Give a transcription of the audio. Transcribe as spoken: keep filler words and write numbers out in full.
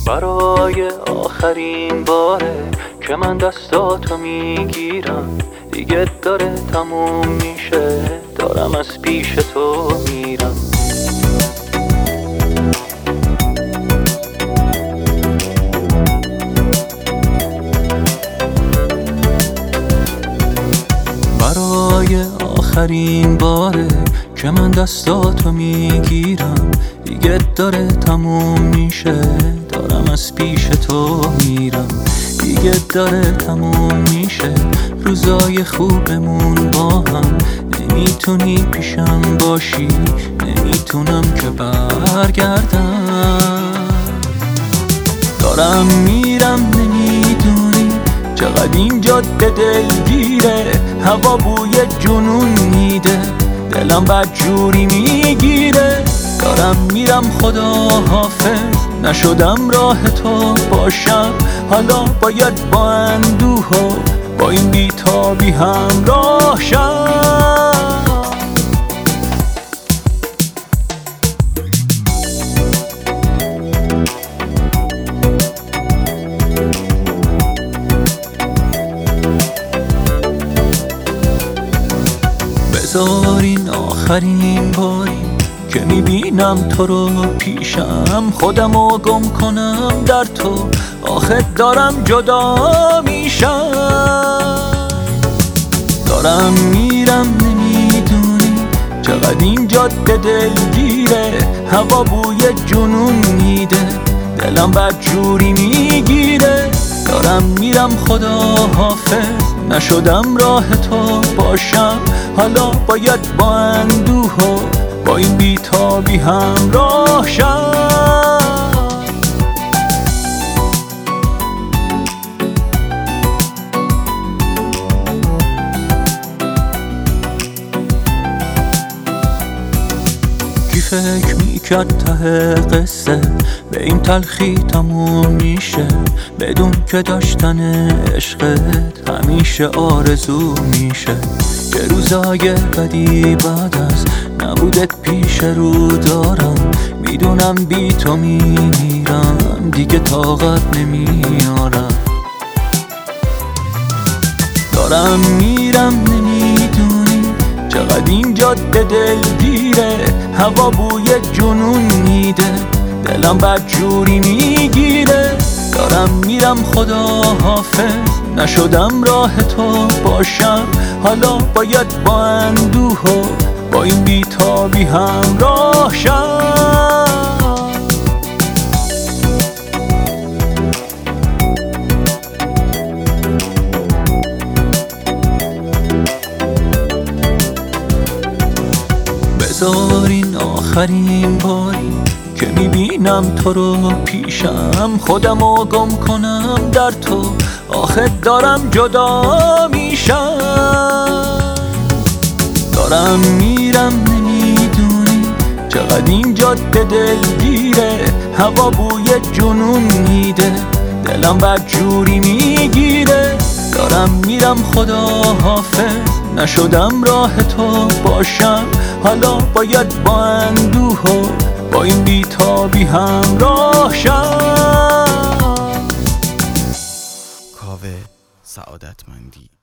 برای آخرین باره که من دستاتو میگیرم، دیگه داره تموم میشه، دارم از پیش تو میرم. برای آخرین باره که من دستاتو میگیرم، دیگه داره تموم میشه، دارم از پیش تو میرم. دیگه داره تموم میشه، روزای خوبمون با هم. نمیتونی پیشم باشی، نمیتونم که برگردم. دارم میرم نمیدونی چقدر این جاده دلگیره، هوا بوی جنون میده، دلم بدجوری میگیره. دارم میرم خدا حافظ، نشدم راه تو باشم، حالا باید با اندوه و با این بیتابی همراه شم. بذارین آخرین باری که میبینم تو رو پیشم، خودم رو گم کنم در تو، آخه دارم جدا میشم. دارم میرم نمیدونی چقدر این جاده دلگیره، هوا بوی جنون میده، دلم بدجوری میگیره. دارم میرم خدا حافظ، نشدم راه تو باشم، حالا باید با اندوه و با این بیتابی همراه شم. کی فکر میکرد ته قصه به این تلخی تموم میشه، بدون که داشتن عشقت همیشه آرزو میشه. که روزای بدی بعد از نبودت پیش رو دارم، میدونم بی تو میمیرم، دیگه طاقت نمیارم. دارم میرم نمیدونی چقدر این جاده دلگیره، هوا بوی جنون میده، دلم بدجوری میگیره. دارم میرم خدا حافظ، نشدم راه تو باشم، حالا باید با اندوه و با این بیتابی همراه شم. بذارین آخرین باری که میبینم تو رو پیشم، خودم رو گم کنم در تو، آخه دارم جدا میشم. دارم میرم نمیدونی چقدر این جاده دلگیره، هوا بوی جنون میده، دلم بدجوری میگیره. دارم میرم خدا حافظ، نشدم راه تو باشم، حالا باید با اندوه و با این بیتابی همراه شم. کاوه سعادتمندی.